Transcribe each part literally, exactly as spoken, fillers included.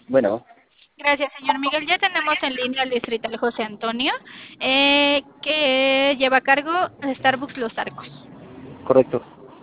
Bueno, Gracias, señor Miguel. Ya tenemos en línea al distrital José Antonio, eh, que lleva a cargo Starbucks Los Arcos. correcto.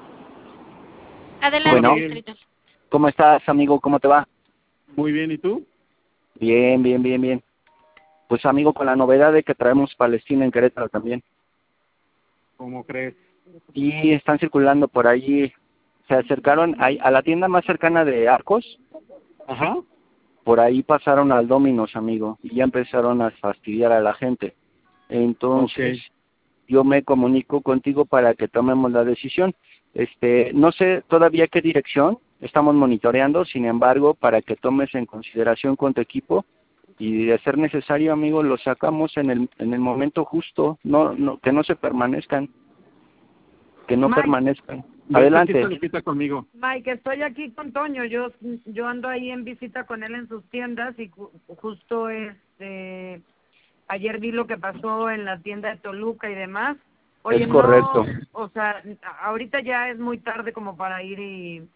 Hola Adelante, Bueno, Miguel, distrital. ¿cómo estás, amigo? ¿Cómo te va? muy bien, ¿y tú? Bien, bien, bien, bien. Pues, amigo, con la novedad de que traemos Palestina en Querétaro también. ¿Cómo crees? Y están circulando por allí. Se acercaron ahí a la tienda más cercana de Arcos. Ajá. Por ahí pasaron al Domino's, amigo, y ya empezaron a fastidiar a la gente. Entonces, Ok. yo me comunico contigo para que tomemos la decisión. Este, no sé todavía qué dirección estamos monitoreando, sin embargo, para que tomes en consideración con tu equipo y de ser necesario, amigo, lo sacamos en el en el momento justo, no no que no se permanezcan, que no Mike, permanezcan. Ves, aquí está Adelante. Lupita conmigo. Mike, estoy aquí con Toño. Yo yo ando ahí en visita con él en sus tiendas y ju- justo este ayer vi lo que pasó en la tienda de Toluca y demás. Oye, Es no, correcto. o sea, a- ahorita ya es muy tarde como para ir y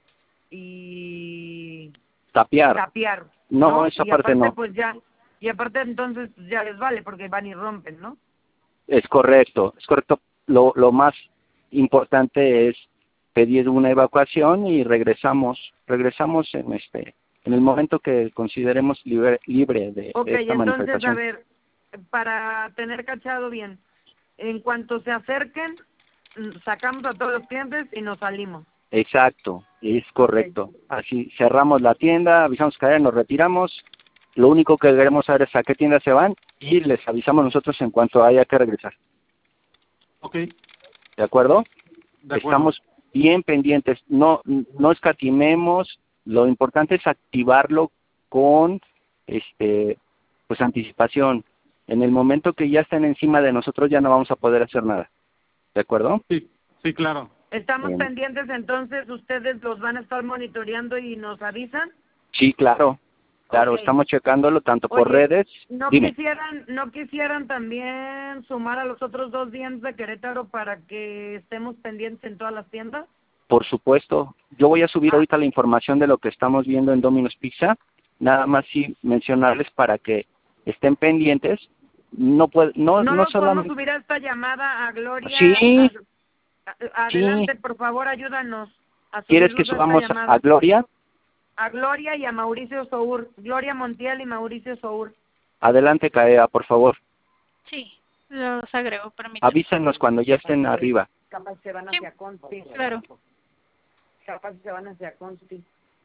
y Tapiar. tapiar, No, ¿no? esa Y parte aparte no. pues ya y aparte entonces pues, ya les vale porque van y rompen, ¿no? Es correcto, es correcto. Lo, lo más importante es pedir una evacuación y regresamos, regresamos en este, en el momento que consideremos libre, libre de, Ok, de esta entonces a manifestación. ver, para tener cachado bien, en cuanto se acerquen, mm, sacamos a todos los clientes y nos salimos. Exacto, es Ok, correcto. Así cerramos la tienda, avisamos que nos retiramos. Lo único que queremos saber es a qué tienda se van y les avisamos nosotros en cuanto haya que regresar. Ok, ¿De acuerdo? de acuerdo. Estamos bien pendientes, no no escatimemos, lo importante es activarlo con este pues anticipación. En el momento que ya estén encima de nosotros ya no vamos a poder hacer nada. ¿De acuerdo? Sí, sí, claro. estamos Bien. pendientes entonces, ustedes los van a estar monitoreando y nos avisan. Sí, claro. Ok, Claro, estamos checándolo tanto por oye, redes. ¿no Dime. quisieran, no quisieran también sumar a los otros dos días de Querétaro para que estemos pendientes en todas las tiendas? Por supuesto, yo voy a subir Ah, ahorita la información de lo que estamos viendo en Domino's Pizza, nada más sí mencionarles para que estén pendientes. No puede, no, no no los podemos solamente. subir a esta llamada a Gloria. Sí, a- a- sí. adelante, por favor, ayúdanos a ¿Quieres que subirlos a esta subamos a llamada. Gloria? A Gloria y a Mauricio Sour. Gloria Montiel y Mauricio Sour. Adelante, Caea, por favor. Sí, los agrego, permítame. Avísanos cuando ya Capaz estén que, arriba. capaz se van Sí, hacia Consti. claro. Capaz se van hacia Consti.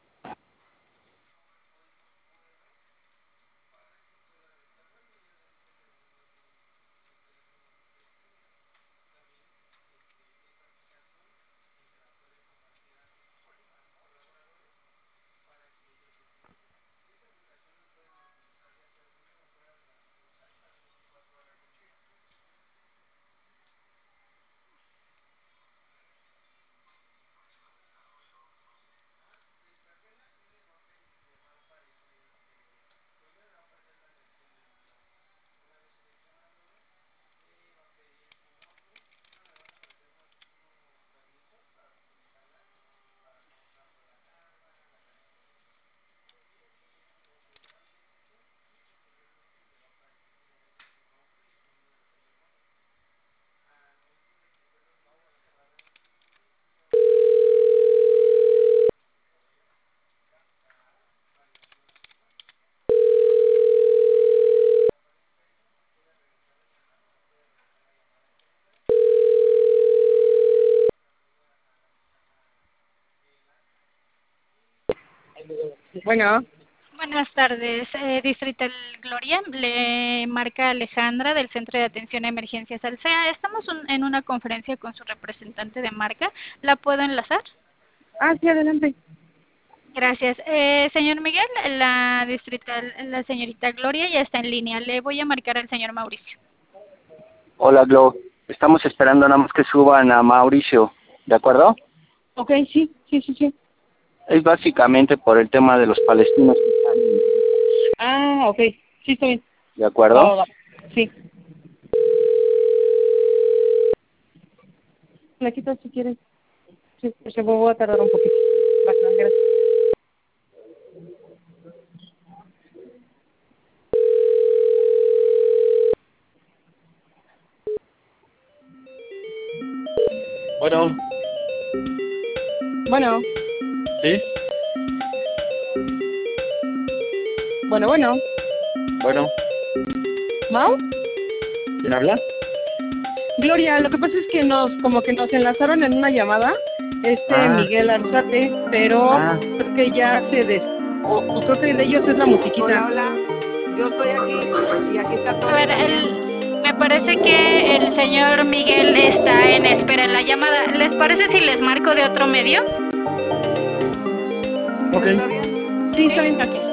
Bueno, Buenas tardes, eh, distrital Gloria. Le marca Alejandra del Centro de Atención a Emergencias Alsea. Estamos un- en una conferencia con su representante de marca. ¿La puedo enlazar? ah, sí, adelante. Gracias. Eh, señor Miguel, la distrital, la señorita Gloria ya está en línea. Le voy a marcar al señor Mauricio. Hola, Glo. Estamos esperando nada más que suban a Mauricio. ¿De acuerdo? Ok, sí, sí, sí, sí. Es básicamente por el tema de los palestinos que están. Ah, ok, sí, está bien. ¿De Va, acuerdo? va, va. Sí. Me quitas si quieres. Sí, porque voy a tardar un poquito. Va, gracias. Bueno, Bueno, ¿sí? bueno, bueno. Bueno, ¿Mau? ¿quién habla? Gloria, lo que pasa es que nos, como que nos enlazaron en una llamada, este Ah. Miguel Arzate, pero Ah. creo que ya se des... O, o creo que de ellos es la Hola, musiquita. hola. Yo estoy aquí y aquí está A Tony ver, también. el, me parece que el señor Miguel está en espera en la llamada. ¿Les parece si les marco de otro medio? Ok. ¿Está bien? Sí, está bien, aquí.